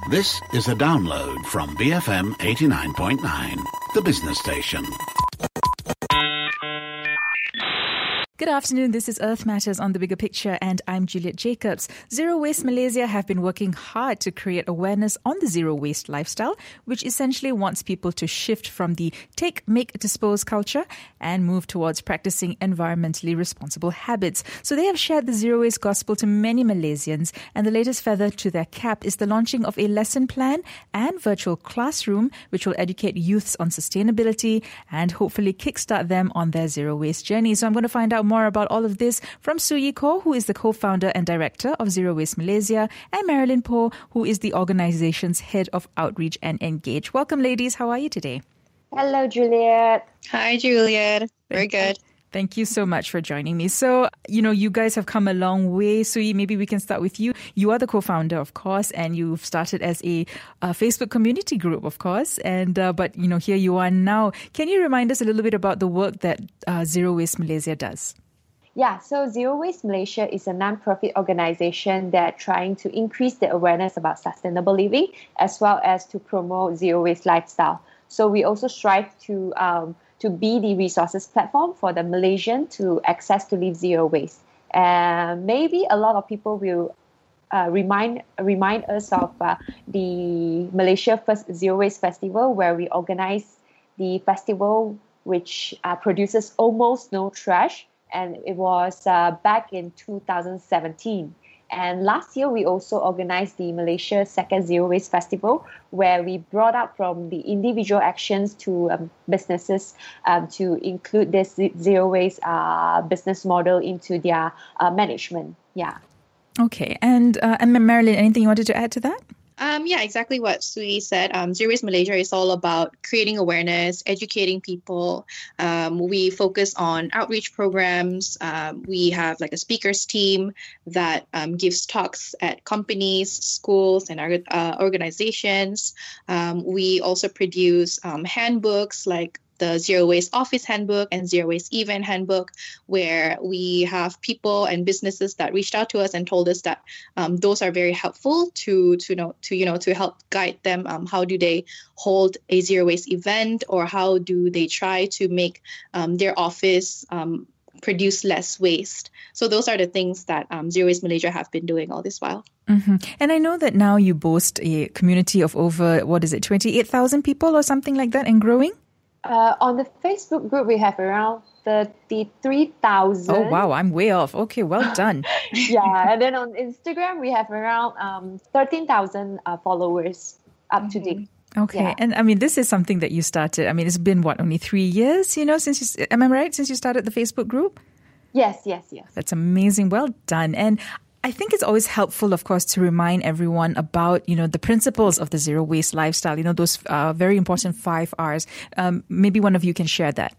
This is a download from BFM 89.9, the business station. Good afternoon, this is Earth Matters on The Bigger Picture and I'm Juliet Jacobs. Zero Waste Malaysia have been working hard to create awareness on the zero waste lifestyle, which essentially wants people to shift from the take, make, dispose culture and move towards practicing environmentally responsible habits. So they have shared the zero waste gospel to many Malaysians, and the latest feather to their cap is the launching of a lesson plan and virtual classroom which will educate youths on sustainability and hopefully kickstart them on their zero waste journey. So I'm going to find out more about all of this from Sui Koh, who is the co-founder and director of Zero Waste Malaysia, and Marilyn Poh, who is the organization's head of outreach and engage. Welcome, ladies. How are you today? Hello, Juliet. Hi, Juliet. Very good. Thank you so much for joining me. So, you guys have come a long way. Sui, maybe we can start with you. You are the co-founder, of course, and you've started as a Facebook community group, of course. But here you are now. Can you remind us a little bit about the work that Zero Waste Malaysia does? Yeah, so Zero Waste Malaysia is a non-profit organization that trying to increase the awareness about sustainable living as well as to promote zero waste lifestyle. So we also strive to be the resources platform for the Malaysian to access to live zero waste. And maybe a lot of people will remind us of the Malaysia First Zero Waste Festival, where we organize the festival which produces almost no trash. And it was back in 2017. And last year, we also organized the Malaysia Second Zero Waste Festival, where we brought up from the individual actions to businesses to include this zero waste business model into their management. Yeah. Okay. And Marilyn, anything you wanted to add to that? Yeah, exactly what Sui said. Zero Waste Malaysia is all about creating awareness, educating people. We focus on outreach programs. We have like a speakers team that gives talks at companies, schools, and organizations. We also produce handbooks like the Zero Waste Office Handbook and Zero Waste Event Handbook, where we have people and businesses that reached out to us and told us that those are very helpful to help guide them. How do they hold a zero waste event, or how do they try to make their office produce less waste? So those are the things that Zero Waste Malaysia have been doing all this while. Mm-hmm. And I know that now you boast a community of over, 28,000 people or something like that, and growing? On the Facebook group, we have around 33,000. Oh, wow. I'm way off. Okay, well done. Yeah. And then on Instagram, we have around 13,000 followers up to date. Okay. Yeah. And I mean, this is something that you started. I mean, it's been only 3 years, since am I right? Since you started the Facebook group? Yes. That's amazing. Well done. And I think it's always helpful, of course, to remind everyone about, the principles of the zero waste lifestyle, those very important 5 R's. Maybe one of you can share that.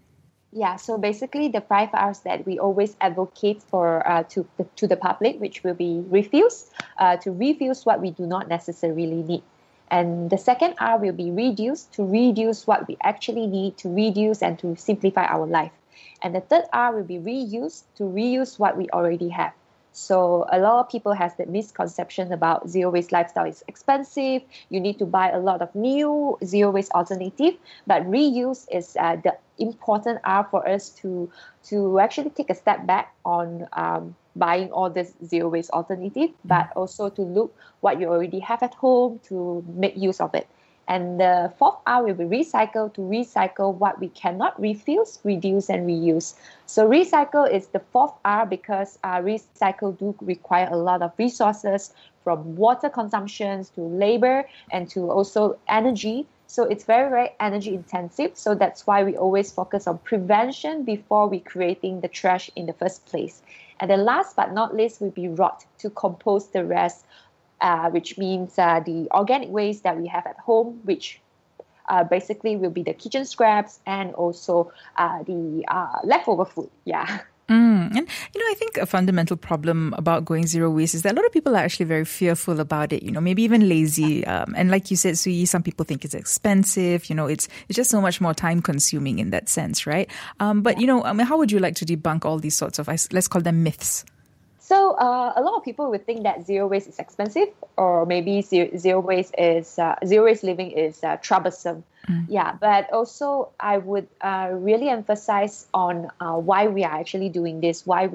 Yeah, so basically the 5 R's that we always advocate for to the public, which will be refuse, to refuse what we do not necessarily need. And the second R will be reduce, to reduce what we actually need, to reduce and to simplify our life. And the third R will be reuse, to reuse what we already have. So a lot of people has that misconception about zero waste lifestyle is expensive. You need to buy a lot of new zero waste alternative. But reuse is the important R for us to actually take a step back on buying all this zero waste alternative, but also to look what you already have at home to make use of it. And the fourth R will be recycle, to recycle what we cannot refuse, reduce, and reuse. So recycle is the fourth R because recycle do require a lot of resources, from water consumptions to labor and to also energy. So it's very, very energy intensive. So that's why we always focus on prevention before we creating the trash in the first place. And the last but not least will be rot, to compost the rest, which means the organic waste that we have at home, which basically will be the kitchen scraps and also the leftover food. Yeah. And, I think a fundamental problem about going zero waste is that a lot of people are actually very fearful about it, maybe even lazy. And like you said, Sui, some people think it's expensive, it's just so much more time consuming in that sense, right? But, how would you like to debunk all these sorts of, let's call them myths? So a lot of people would think that zero waste is expensive, or maybe zero waste living is troublesome. Yeah, but also I would really emphasize on why we are actually doing this, why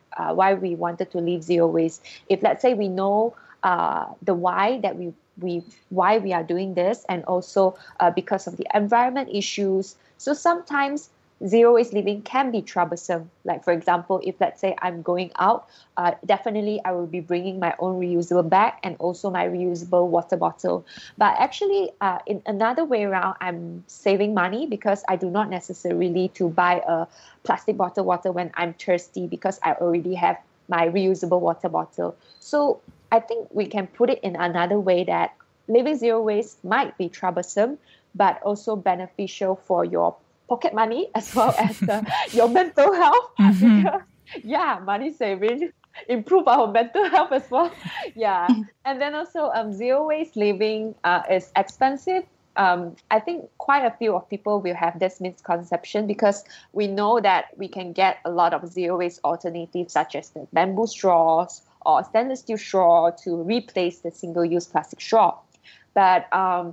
we wanted to leave zero waste. If let's say we know the why that why we are doing this, and also because of the environment issues. So sometimes zero waste living can be troublesome. Like, for example, if let's say I'm going out, definitely I will be bringing my own reusable bag and also my reusable water bottle. But actually, in another way around, I'm saving money because I do not necessarily to buy a plastic bottle water when I'm thirsty, because I already have my reusable water bottle. So I think we can put it in another way that living zero waste might be troublesome, but also beneficial for your pocket money as well as your mental health. Because, money saving, improve our mental health as well. Yeah. And then also zero waste living is expensive. I think quite a few of people will have this misconception, because we know that we can get a lot of zero waste alternatives such as the bamboo straws or stainless steel straw to replace the single-use plastic straw. But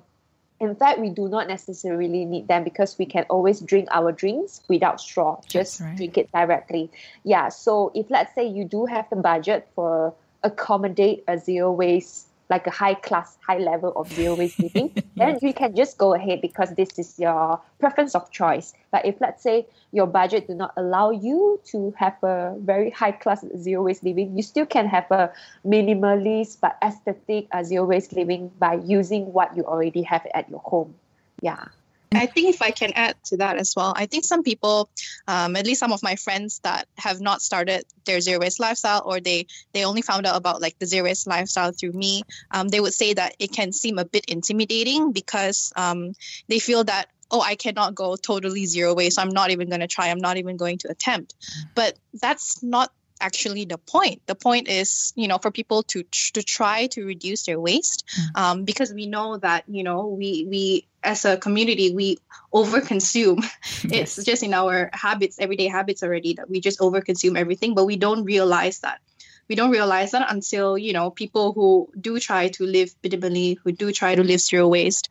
in fact, we do not necessarily need them, because we can always drink our drinks without straw. Just drink it directly. Yeah. So if let's say you do have the budget for accommodate a zero waste, like a high level of zero waste living, then you can just go ahead, because this is your preference of choice. But if let's say your budget do not allow you to have a very high class zero waste living, you still can have a minimalist but aesthetic zero waste living by using what you already have at your home. Yeah. I think if I can add to that as well, I think some people, at least some of my friends that have not started their zero waste lifestyle, or they only found out about like the zero waste lifestyle through me, they would say that it can seem a bit intimidating, because they feel that, oh, I cannot go totally zero waste, so I'm not even going to try, I'm not even going to attempt. But that's not actually the point. The point is, for people to try to reduce their waste, because we know that, we as a community, we overconsume. It's just in our habits, everyday habits already, that we just overconsume everything, but we don't realize that. We don't realize that until, people who do try to live minimally, who do try to live zero waste,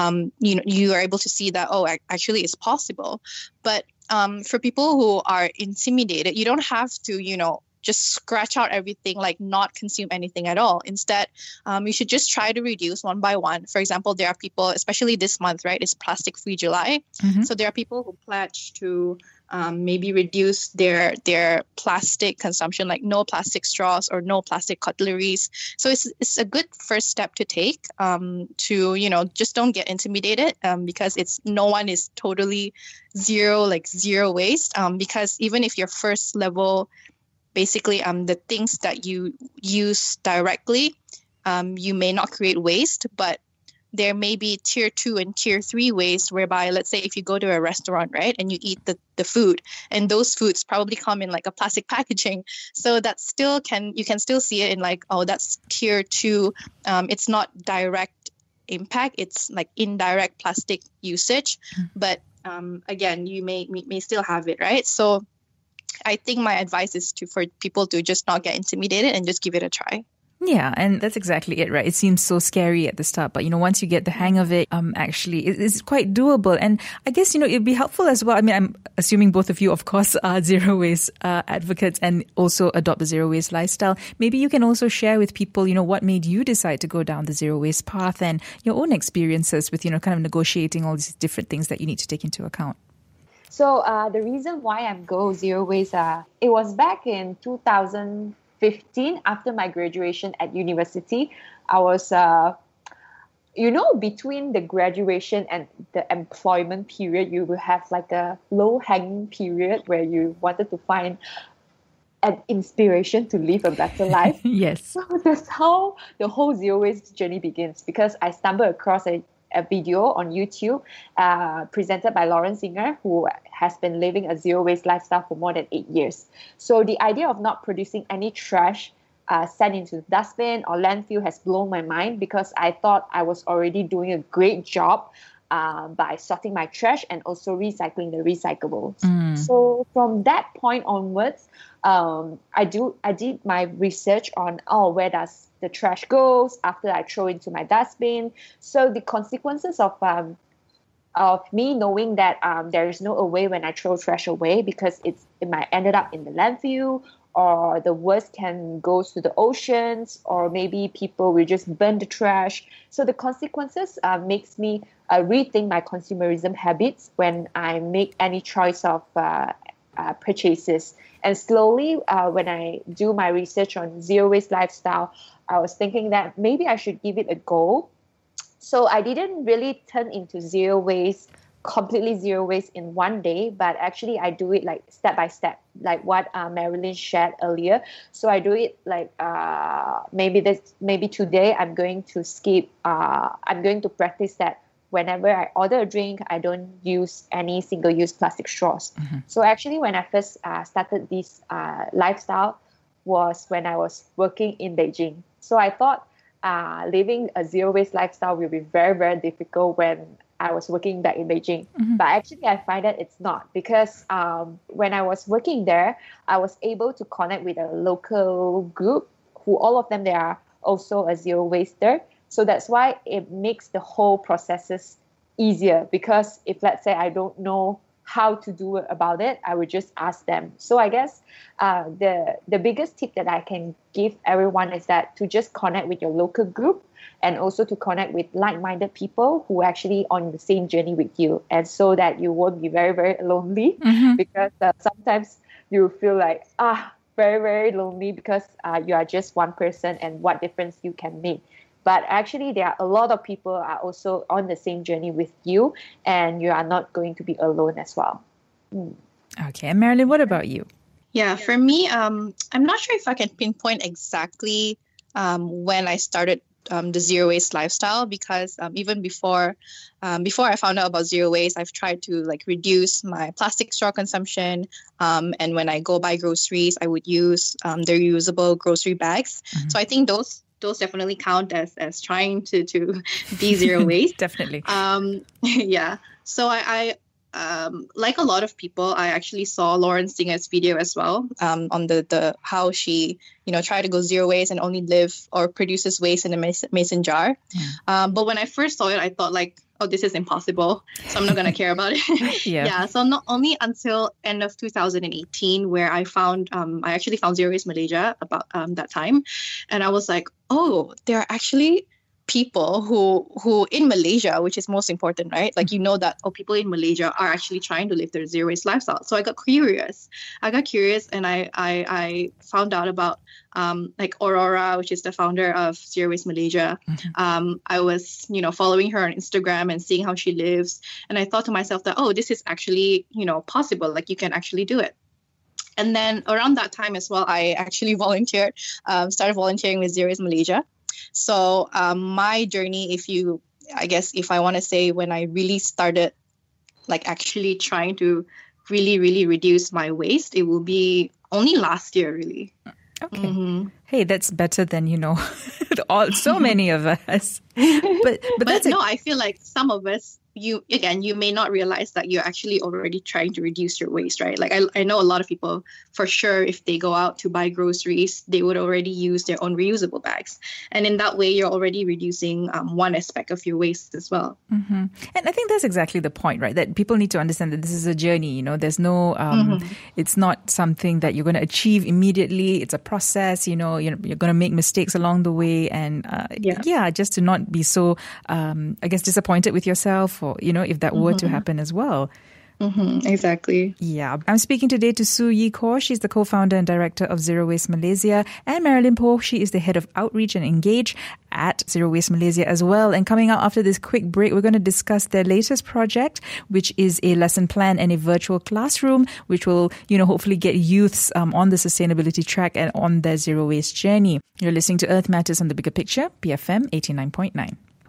you are able to see that, oh, actually it's possible. But for people who are intimidated, you don't have to, just scratch out everything, like not consume anything at all. Instead, you should just try to reduce one by one. For example, there are people, especially this month, right? It's Plastic Free July. So there are people who pledge to maybe reduce their plastic consumption, like no plastic straws or no plastic cutleries. So it's a good first step to take, to, just don't get intimidated, because no one is totally zero waste, because even if your first level, basically the things that you use directly, you may not create waste, but there may be tier 2 and tier 3 waste, whereby, let's say, if you go to a restaurant, right, and you eat the food, and those foods probably come in like a plastic packaging. So that you can still see it in like, oh, that's tier 2. It's not direct impact. It's like indirect plastic usage. But again, you may still have it, right? So I think my advice is for people to just not get intimidated and just give it a try. Yeah, and that's exactly it, right? It seems so scary at the start, but, once you get the hang of it, actually, it's quite doable. And I guess, it'd be helpful as well. I mean, I'm assuming both of you, of course, are zero waste advocates and also adopt the zero waste lifestyle. Maybe you can also share with people, what made you decide to go down the zero waste path, and your own experiences with, kind of negotiating all these different things that you need to take into account. So the reason why I'm go zero waste, it was back in 2015 after my graduation at university. I was, between the graduation and the employment period, you will have like a low-hanging period where you wanted to find an inspiration to live a better life. Yes. So that's how the whole zero waste journey begins, because I stumbled across a video on YouTube presented by Lauren Singer, who has been living a zero waste lifestyle for more than 8 years. So the idea of not producing any trash sent into the dustbin or landfill has blown my mind, because I thought I was already doing a great job by sorting my trash and also recycling the recyclables. So from that point onwards, I did my research on where does the trash goes after I throw into my dustbin. So the consequences of me knowing that there is no way when I throw trash away, because it might ended up in the landfill, or the worst can go to the oceans, or maybe people will just burn the trash. So the consequences makes me rethink my consumerism habits when I make any choice of purchases. And slowly, when I do my research on zero waste lifestyle, I was thinking that maybe I should give it a go. So I didn't really turn into completely zero waste in one day, but actually I do it like step by step, like what Marilyn shared earlier. So I do it like maybe today I'm going to practice that whenever I order a drink, I don't use any single-use plastic straws. So actually when I first started this lifestyle was when I was working in Beijing. So I thought living a zero waste lifestyle will be very, very difficult when I was working back in Beijing. But actually I find that it's not, because when I was working there, I was able to connect with a local group who all of them, they are also a zero waster. So that's why it makes the whole processes easier, because if let's say I don't know how to do about it, I would just ask them. So I guess the biggest tip that I can give everyone is that to just connect with your local group, and also to connect with like-minded people who are actually on the same journey with you, and so that you won't be very, very lonely, because sometimes you feel like very, very lonely because you are just one person, and what difference you can make. But actually, there are a lot of people are also on the same journey with you, and you are not going to be alone as well. Okay. And Marilyn, what about you? Yeah, for me, I'm not sure if I can pinpoint exactly when I started the zero waste lifestyle, because even before I found out about zero waste, I've tried to reduce my plastic straw consumption. And when I go buy groceries, I would use the reusable grocery bags. So I think those definitely count as trying to be zero waste. Definitely. Yeah. So I like a lot of people, I actually saw Lauren Singer's video as well on the how she tried to go zero waste and only live or produces waste in a mason jar. But when I first saw it, I thought this is impossible, so I'm not gonna care about it. Yeah. So not only until end of 2018 where I actually found Zero Waste Malaysia about that time, and I was like, there are actually people who in Malaysia, which is most important, right? That people in Malaysia are actually trying to live their zero waste lifestyle. So I got curious and I found out about Aurora, which is the founder of Zero Waste Malaysia. I was following her on Instagram and seeing how she lives, and I thought to myself that this is actually possible, you can actually do it. And then around that time as well, I actually started volunteering with Zero Waste Malaysia. So my journey, if I want to say when I really started actually trying to really, really reduce my waste, it will be only last year, really. Okay. Hey, that's better than, so many of us. But I feel like some of us, you may not realize that you're actually already trying to reduce your waste, right? I know a lot of people, for sure, if they go out to buy groceries, they would already use their own reusable bags. And in that way, you're already reducing one aspect of your waste as well. And I think that's exactly the point, right? That people need to understand that this is a journey, there's no, it's not something that you're going to achieve immediately. It's a process, you're going to make mistakes along the way. And just to not be so, disappointed with yourself, or, if that were to happen as well. Exactly. Yeah. I'm speaking today to Sue Yee Kaur. She's the co-founder and director of Zero Waste Malaysia. And Marilyn Poh, she is the head of outreach and engage at Zero Waste Malaysia as well. And coming out after this quick break, we're going to discuss their latest project, which is a lesson plan and a virtual classroom, which will, hopefully get youths on the sustainability track and on their zero waste journey. You're listening to Earth Matters on the Bigger Picture, BFM 89.9.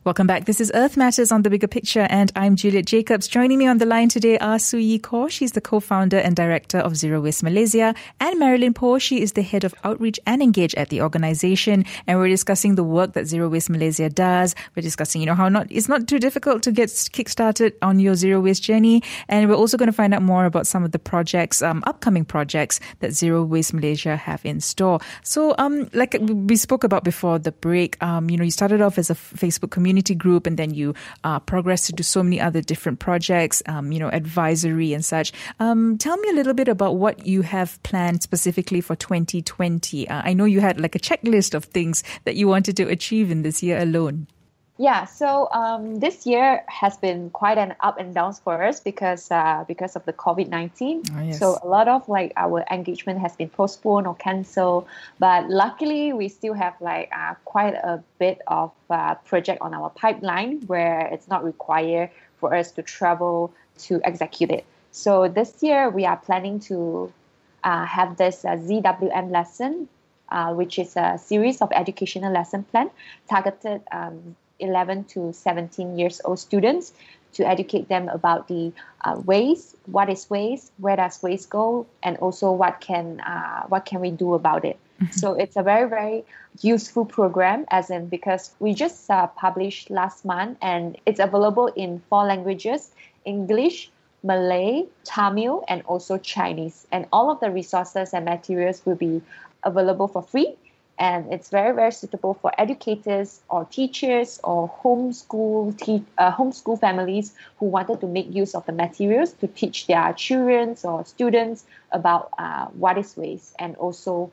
Welcome back. This is Earth Matters on The Bigger Picture, and I'm Juliet Jacobs. Joining me on the line today are Soo Yee Kaur. She's the co-founder and director of Zero Waste Malaysia, and Marilyn Poh. She is the head of outreach and engage at the organisation. And we're discussing the work that Zero Waste Malaysia does. We're discussing, how it's not too difficult to get kick-started on your zero waste journey. And we're also going to find out more about some of the projects, upcoming projects that Zero Waste Malaysia have in store. So, like we spoke about before the break, you started off as a Facebook community group, and then you progressed to do so many other different projects, advisory and such. Tell me a little bit about what you have planned specifically for 2020. I know you had like a checklist of things that you wanted to achieve in this year alone. Yeah, so this year has been quite an up and downs for us because of the COVID-19. Oh, yes. So a lot of our engagement has been postponed or cancelled. But luckily, we still have quite a bit of project on our pipeline where it's not required for us to travel to execute it. So this year, we are planning to have this ZWM lesson, which is a series of educational lesson plan targeted 11 to 17 years old students to educate them about the waste, what is waste, where does waste go, and also what can we do about it. Mm-hmm. So it's a very, very useful program, because we just published last month, and it's available in 4 languages: English, Malay, Tamil, and also Chinese. And all of the resources and materials will be available for free. And it's very, very suitable for educators or teachers or homeschool families who wanted to make use of the materials to teach their children or students about what is waste, and also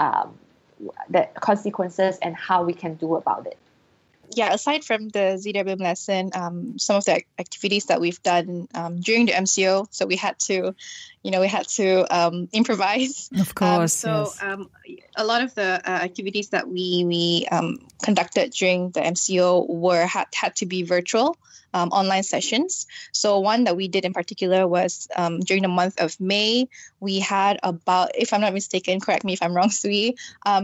the consequences and how we can do about it. Yeah, aside from the ZWM lesson, some of the activities that we've done during the MCO, so we had to improvise. Of course. Yes. A lot of the activities that we conducted during the MCO had to be virtual. Online sessions. So one that we did in particular was during the month of May, we had about, if I'm not mistaken, correct me if I'm wrong, Sui,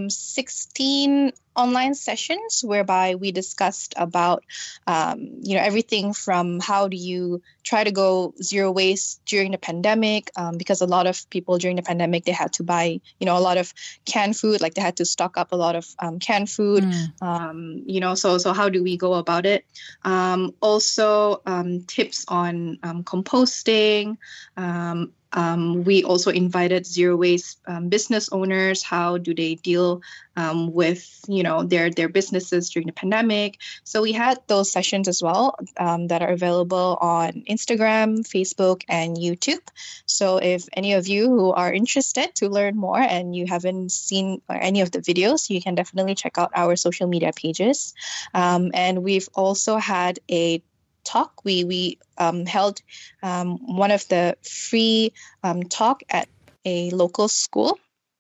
16 online sessions whereby we discussed about, everything from how do you try to go zero waste during the pandemic, because a lot of people during the pandemic, they had to buy, a lot of canned food, like they had to stock up a lot of canned food, so how do we go about it? Also, tips on composting. We also invited zero waste business owners. How do they deal with their businesses during the pandemic? So we had those sessions as well that are available on Instagram, Facebook, and YouTube. So if any of you who are interested to learn more and you haven't seen any of the videos, you can definitely check out our social media pages. And we've also had a talk. We held one of the free talk at a local school.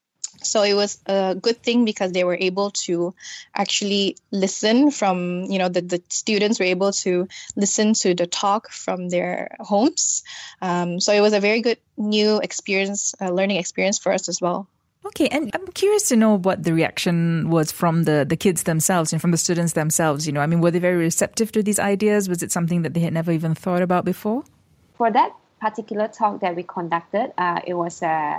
So it was a good thing because they were able to actually listen from, the students were able to listen to the talk from their homes. So it was a very good new experience, learning experience for us as well. Okay, and I'm curious to know what the reaction was from the kids themselves and from the students themselves. Were they very receptive to these ideas? Was it something that they had never even thought about before? For that particular talk that we conducted, it was a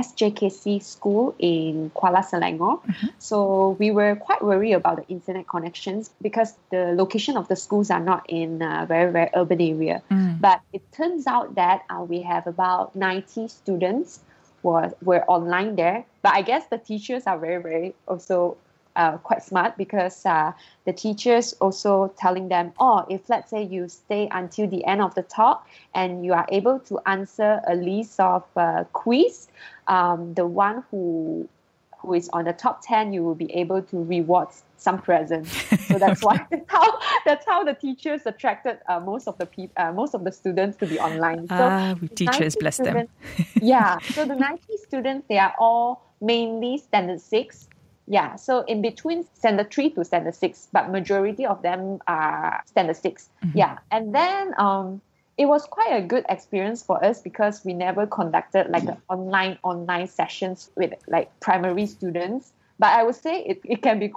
SJKC school in Kuala Selangor. Mm-hmm. So we were quite worried about the internet connections because the location of the schools are not in a very, very urban area. Mm. But it turns out that we have about 90 students were online there. But I guess the teachers are very, very also quite smart because the teachers also telling them, if let's say you stay until the end of the talk and you are able to answer a list of quiz, the one who is on the top 10, you will be able to reward some presents. So that's why that's how the teachers attracted most of the students to be online. So teachers, bless them. Yeah. So the 90 students, they are all mainly standard 6. Yeah. So in between standard 3 to standard 6, but majority of them are standard 6. Mm-hmm. Yeah. And then it was quite a good experience for us because we never conducted like the online sessions with like primary students. But I would say it can be quite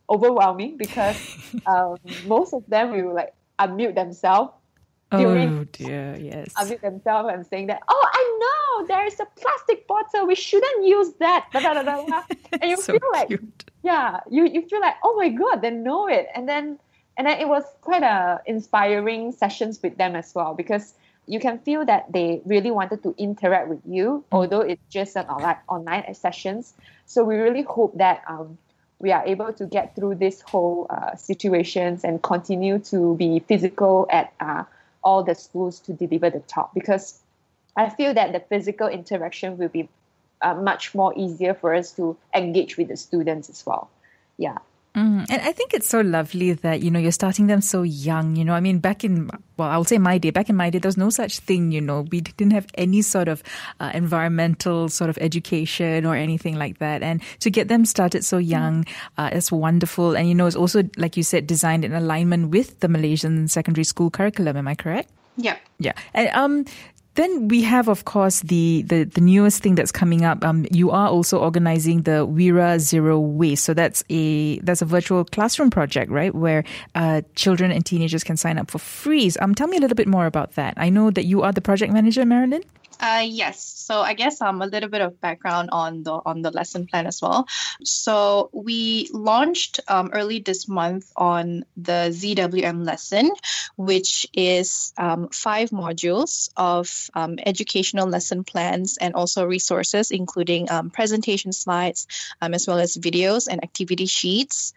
overwhelming because most of them will like unmute themselves. Oh dear, yes. Unmute themselves and saying that, oh, I know, there is a plastic bottle, we shouldn't use that. And you So feel like, cute. yeah, you feel like, oh my God, they know it. And then it was quite inspiring sessions with them as well, because you can feel that they really wanted to interact with you, although it's just an online sessions. So we really hope that we are able to get through this whole situations and continue to be physical at all the schools to deliver the talk, because I feel that the physical interaction will be much more easier for us to engage with the students as well. Yeah. And I think it's so lovely that, you're starting them so young, I mean, back in my day, there was no such thing, we didn't have any sort of environmental sort of education or anything like that. And to get them started so young is wonderful. And, it's also, like you said, designed in alignment with the Malaysian secondary school curriculum. Am I correct? Yeah. Yeah. And, then we have, of course, the newest thing that's coming up. You are also organizing the Wira Zero Waste. So that's a virtual classroom project, right? Where children and teenagers can sign up for free. Tell me a little bit more about that. I know that you are the project manager, Marilyn. Yes. So I guess a little bit of background on the lesson plan as well. So we launched early this month on the ZWM lesson, which is 5 modules of educational lesson plans and also resources, including presentation slides, as well as videos and activity sheets.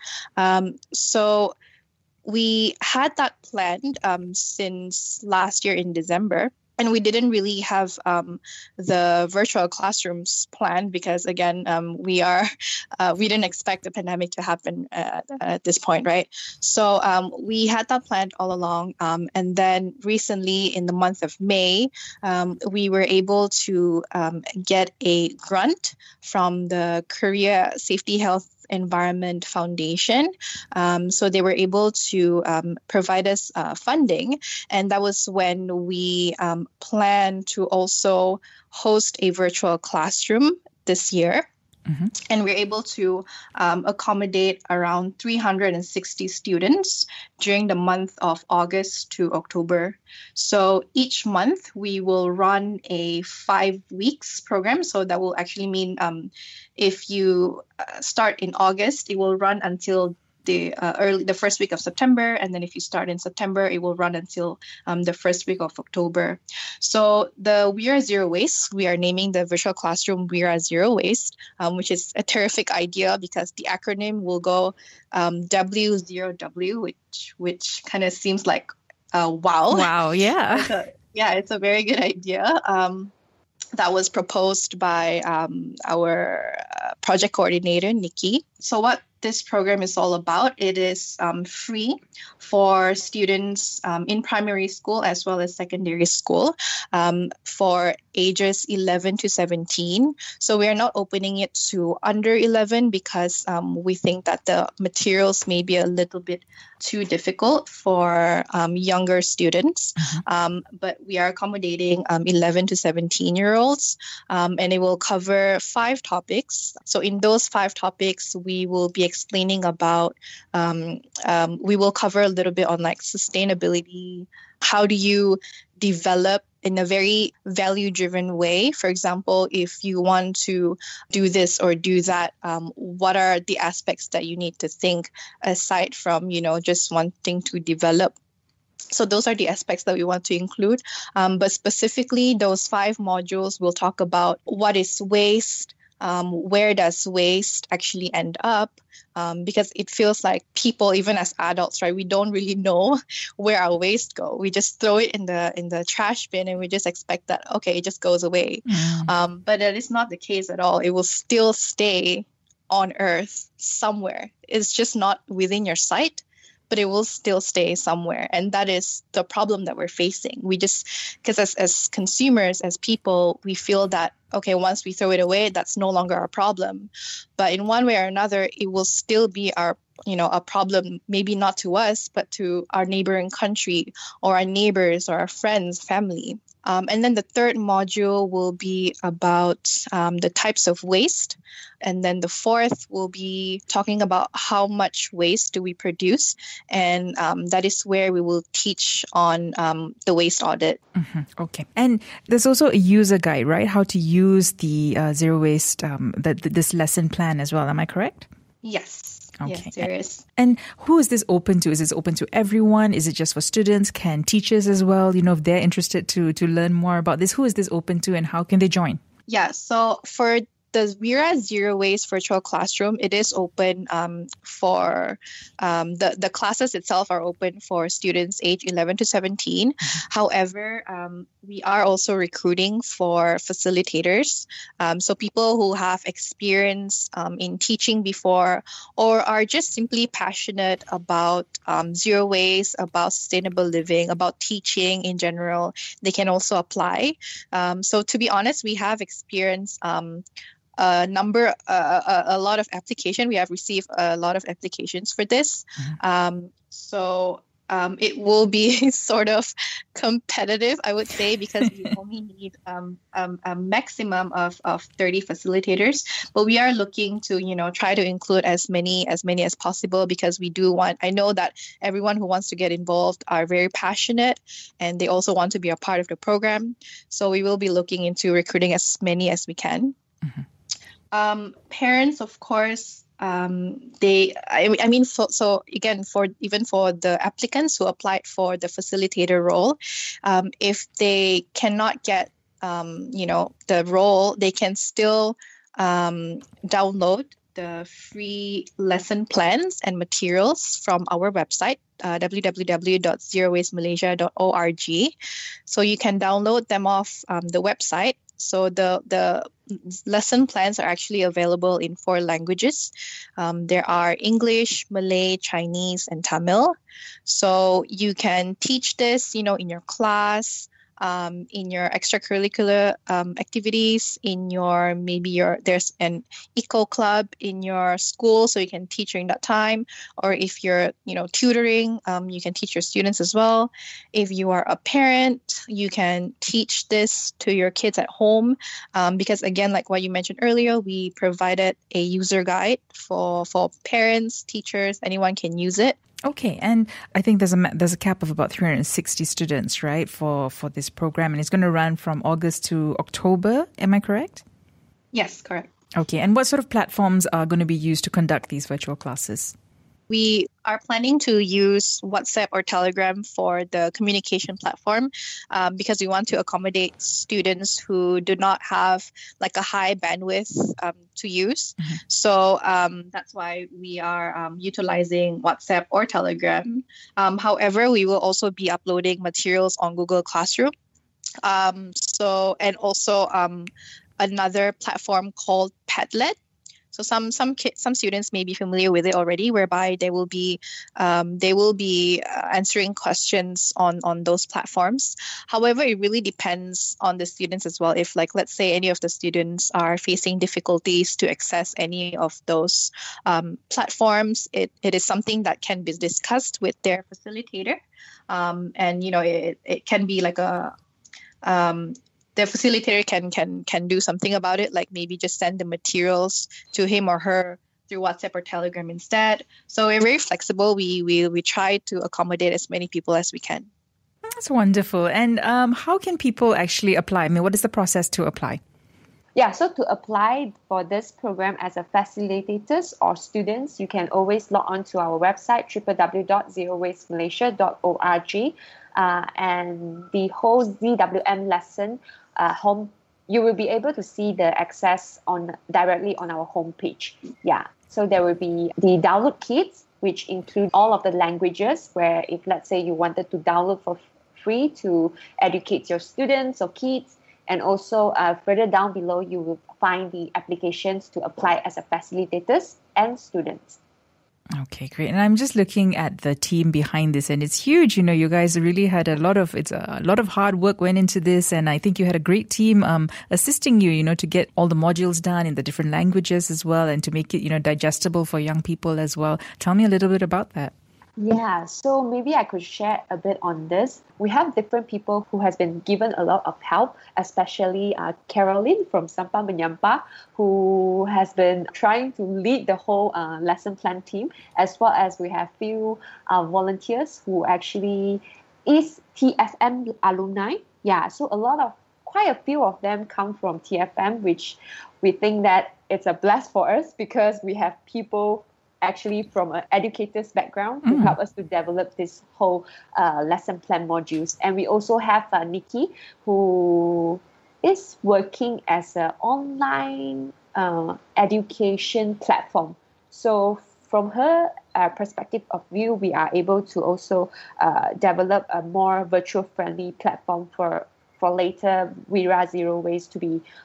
So we had that planned since last year in December. And we didn't really have the virtual classrooms planned because, again, we didn't expect the pandemic to happen at this point, right? So we had that planned all along. And then recently, in the month of May, we were able to get a grant from the Korea Safety Health Environment Foundation. So they were able to provide us funding. And that was when we planned to also host a virtual classroom this year. Mm-hmm. And we're able to accommodate around 360 students during the month of August to October. So each month we will run a 5 weeks program. So that will actually mean if you start in August, it will run until the first week of September, and then if you start in September, it will run until the first week of October. So the Wira Zero Waste, we are naming the virtual classroom Wira Zero Waste, which is a terrific idea because the acronym will go W0W, which kind of seems like wow. Wow, yeah. It's a very good idea. That was proposed by our project coordinator, Nikki. So what this program is all about, it is free for students in primary school as well as secondary school for ages 11 to 17. So we are not opening it to under 11 because we think that the materials may be a little bit too difficult for younger students. But we are accommodating 11 to 17-year-olds, and it will cover 5 topics. So in those 5 topics, we will be explaining about, we will cover a little bit on like sustainability. How do you develop in a very value-driven way? For example, if you want to do this or do that, what are the aspects that you need to think aside from, just wanting to develop? So those are the aspects that we want to include. But specifically, those 5 modules will talk about what is waste, where does waste actually end up? Because it feels like people, even as adults, right, we don't really know where our waste go. We just throw it in the trash bin and we just expect that, okay, it just goes away. But that is not the case at all. It will still stay on Earth somewhere. It's just not within your sight, but it will still stay somewhere. And that is the problem that we're facing. We just, because as consumers, as people, we feel that, okay, once we throw it away, that's no longer our problem. But in one way or another, it will still be our, a problem, maybe not to us, but to our neighboring country or our neighbors or our friends, family. And then the third module will be about the types of waste. And then the fourth will be talking about how much waste do we produce. And that is where we will teach on the waste audit. Mm-hmm. Okay. And there's also a user guide, right? How to use the zero waste, this lesson plan as well. Am I correct? Yes. Okay. Yes, there is. And who is this open to? Is this open to everyone? Is it just for students? Can teachers as well, if they're interested to learn more about this, who is this open to and how can they join? Yeah, so for the Vera Zero Waste Virtual Classroom, it is open for the classes itself are open for students age 11 to 17. However, we are also recruiting for facilitators. So people who have experience in teaching before or are just simply passionate about zero waste, about sustainable living, about teaching in general, they can also apply. So to be honest, we have experienced a lot of application. We have received a lot of applications for this. So it will be sort of competitive, I would say, because we only need a maximum of 30 facilitators. But we are looking to, try to include as many as possible because we do want, I know that everyone who wants to get involved are very passionate and they also want to be a part of the program. So we will be looking into recruiting as many as we can. Parents, of course, so again, for the applicants who applied for the facilitator role, if they cannot get, the role, they can still download the free lesson plans and materials from our website, www.zerowastemalaysia.org. So you can download them off the website. So the lesson plans are actually available in 4 languages. There are English, Malay, Chinese, and Tamil. So you can teach this, in your class, in your extracurricular activities, in there's an eco club in your school, so you can teach during that time. Or if you're, tutoring, you can teach your students as well. If you are a parent, you can teach this to your kids at home. Because again, like what you mentioned earlier, we provided a user guide for parents, teachers, anyone can use it. Okay, and I think there's a cap of about 360 students, right, for this program, and it's going to run from August to October. Am I correct? Yes, correct. Okay, and what sort of platforms are going to be used to conduct these virtual classes? We are planning to use WhatsApp or Telegram for the communication platform because we want to accommodate students who do not have like a high bandwidth to use. So that's why we are utilizing WhatsApp or Telegram. However, we will also be uploading materials on Google Classroom. And also another platform called Padlet. So some students may be familiar with it already, whereby they will be answering questions on those platforms. However, it really depends on the students as well. If let's say any of the students are facing difficulties to access any of those platforms, it is something that can be discussed with their facilitator, and it can be like a the facilitator can do something about it, like maybe just send the materials to him or her through WhatsApp or Telegram instead. So we're very flexible. We try to accommodate as many people as we can. That's wonderful. And how can people actually apply? I mean, what is the process to apply? Yeah, so to apply for this program as a facilitators or students, you can always log on to our website, www.zerowastemalaysia.org, and the whole ZWM lesson home, you will be able to see the access directly on our homepage. Yeah, so there will be the download kits, which include all of the languages, where if let's say you wanted to download for free to educate your students or kids. And also further down below, you will find the applications to apply as a facilitators and students. Okay, great. And I'm just looking at the team behind this, and it's huge. You guys really had a lot of hard work went into this, and I think you had a great team assisting you, to get all the modules done in the different languages as well, and to make it, digestible for young people as well. Tell me a little bit about that. Yeah, so maybe I could share a bit on this. We have different people who has been given a lot of help, especially Caroline from Sampa Menyampa, who has been trying to lead the whole lesson plan team, as well as we have few volunteers who actually is TFM alumni. Yeah, so quite a few of them come from TFM, which we think that it's a bless for us because we have people actually from an educator's background who help us to develop this whole lesson plan modules. And we also have Nikki, who is working as an online education platform. So from her perspective of view, we are able to also develop a more virtual-friendly platform for later Wira Zero Waste to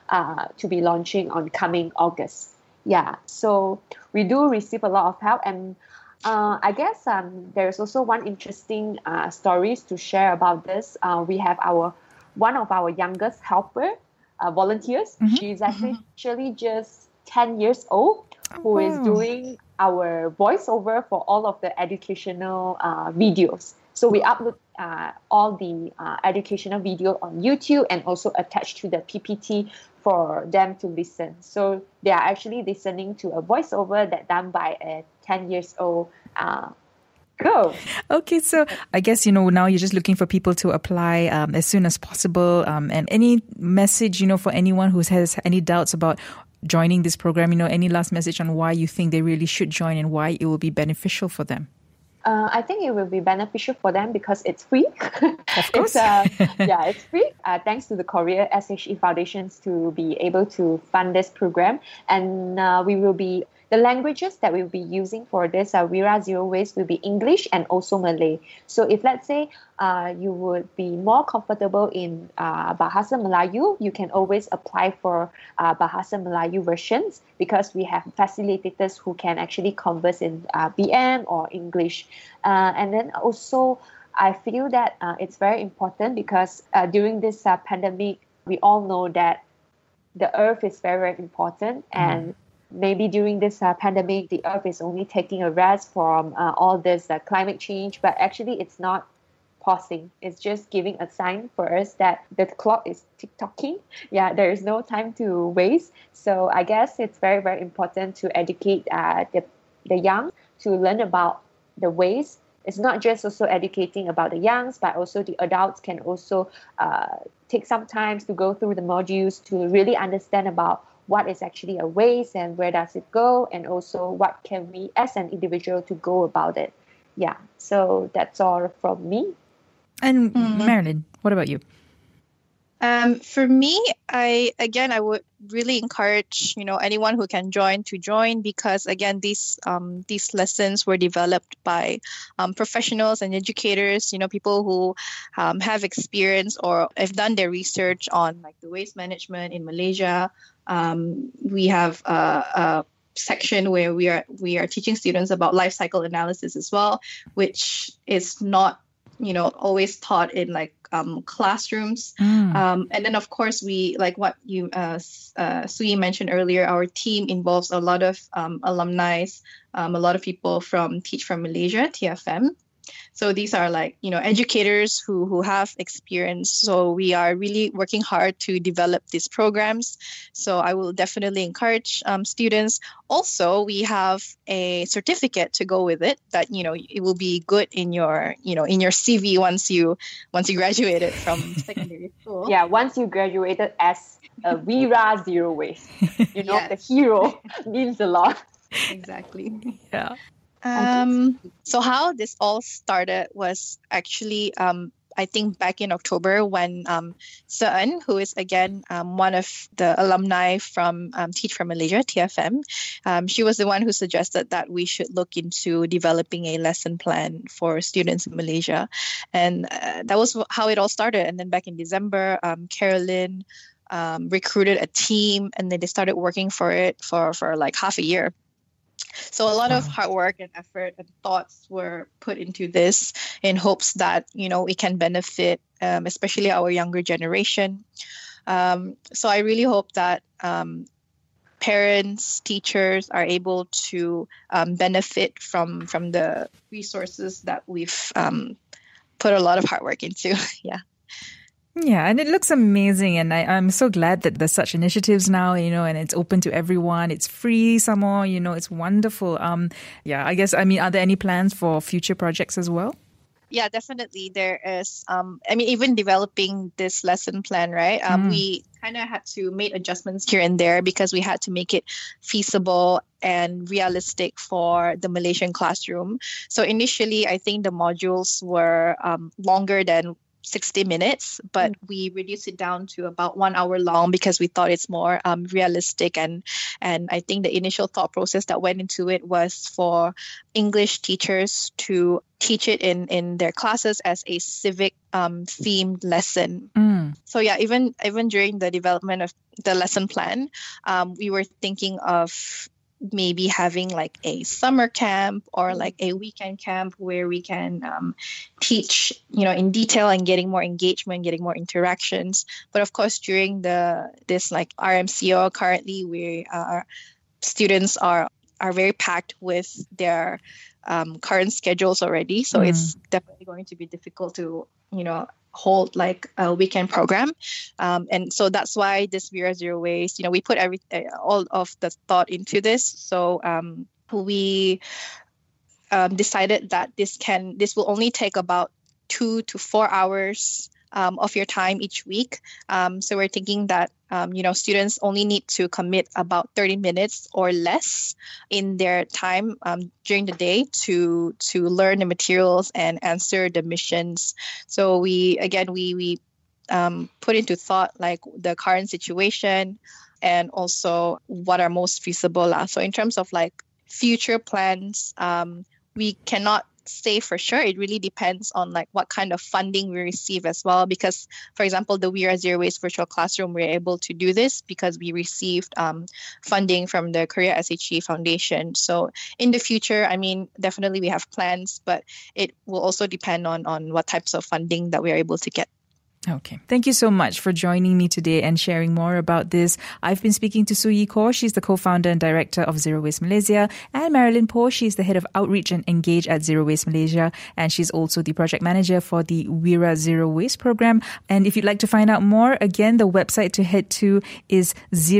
be launching on coming August. Yeah, so we do receive a lot of help, and I guess there's also one interesting stories to share about this. We have one of our youngest helper volunteers. She's actually just 10 years old, who is doing our voiceover for all of the educational videos. So we upload all the educational video on YouTube and also attach to the PPT for them to listen. So they are actually listening to a voiceover that done by a 10 years old girl. Okay, so I guess, now you're just looking for people to apply as soon as possible. And any message, for anyone who has any doubts about joining this program, any last message on why you think they really should join and why it will be beneficial for them? I think it will be beneficial for them because it's free. Of course. It's free. Thanks to the Korea SHE Foundations to be able to fund this program. And the languages that we'll be using for this Wira Zero Waste will be English and also Malay. So if let's say you would be more comfortable in Bahasa Melayu, you can always apply for Bahasa Melayu versions because we have facilitators who can actually converse in BM or English. And then also, I feel that it's very important because during this pandemic, we all know that the earth is very, very important. And maybe during this pandemic, the earth is only taking a rest from all this climate change, but actually it's not pausing. It's just giving a sign for us that the clock is tick-tocking. Yeah, there is no time to waste. So I guess it's very, very important to educate the young to learn about the waste. It's not just also educating about the youngs, but also the adults can also take some time to go through the modules to really understand about what is actually a waste and where does it go, and also what can we as an individual to go about it. Yeah, so that's all from me. And Marilyn, what about you? For me, I would really encourage anyone who can join to join because again these lessons were developed by professionals and educators, people who have experience or have done their research on like the waste management in Malaysia. We have a section where we are teaching students about life cycle analysis as well, which is not always taught in like classrooms. And then of course we, like what you Sui mentioned earlier, our team involves a lot of alumni, a lot of people from Teach for Malaysia, TFM. So these are like, educators who have experience. So we are really working hard to develop these programs. So I will definitely encourage students. Also, we have a certificate to go with it that, it will be good in your CV once you graduated from secondary school. Yeah, once you graduated as a Wira Zero Waste. Yes. The hero means a lot. Exactly. Yeah. So how this all started was actually, I think back in October when Sean, who is again one of the alumni from Teach for Malaysia, TFM, she was the one who suggested that we should look into developing a lesson plan for students in Malaysia. And that was how it all started. And then back in December, Carolyn recruited a team and then they started working for it for like half a year. So a lot of hard work and effort and thoughts were put into this in hopes that, it can benefit, especially our younger generation. So I really hope that parents, teachers are able to benefit from the resources that we've put a lot of hard work into. Yeah. Yeah, and it looks amazing. And I'm so glad that there's such initiatives now, and it's open to everyone. It's free some more, it's wonderful. I guess, are there any plans for future projects as well? Yeah, definitely. There is, even developing this lesson plan, right? We kind of had to make adjustments here and there because we had to make it feasible and realistic for the Malaysian classroom. So initially, I think the modules were longer than 60 minutes, but we reduced it down to about 1 hour long because we thought it's more realistic. And I think the initial thought process that went into it was for English teachers to teach it in their classes as a civic themed lesson. So yeah, even during the development of the lesson plan, we were thinking of maybe having like a summer camp or like a weekend camp where we can teach, in detail and getting more engagement, getting more interactions. But of course, during this like RMCO currently, our students are very packed with their current schedules already. So it's definitely going to be difficult to, hold like a weekend program. And so that's why this Wira Zero Waste, we put all of the thought into this. So we decided that this will only take about 2 to 4 hours of your time each week. So we're thinking that, students only need to commit about 30 minutes or less in their time during the day to learn the materials and answer the missions. So we put into thought like the current situation and also what are most feasible. So in terms of like future plans, we cannot say for sure. It really depends on like what kind of funding we receive as well. Because, for example, the Wira Zero Waste Virtual Classroom, we're able to do this because we received funding from the Korea SHE Foundation. So in the future, definitely we have plans, but it will also depend on what types of funding that we are able to get. Okay. Thank you so much for joining me today and sharing more about this. I've been speaking to Soo Yee Khor. She's the co-founder and director of Zero Waste Malaysia, and Marilyn Poh. She's the head of outreach and engage at Zero Waste Malaysia, and she's also the project manager for the Wira Zero Waste program. And if you'd like to find out more, again, the website to head to is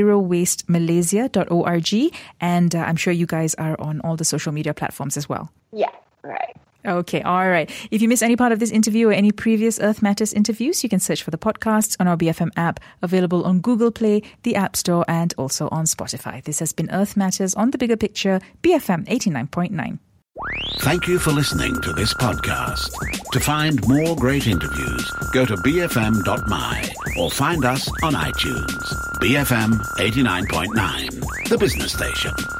zerowastemalaysia.org. And I'm sure you guys are on all the social media platforms as well. Yeah, right. Okay, all right. If you miss any part of this interview or any previous Earth Matters interviews, you can search for the podcasts on our BFM app, available on Google Play, the App Store, and also on Spotify. This has been Earth Matters on The Bigger Picture, BFM 89.9. Thank you for listening to this podcast. To find more great interviews, go to bfm.my or find us on iTunes. BFM 89.9, the business station.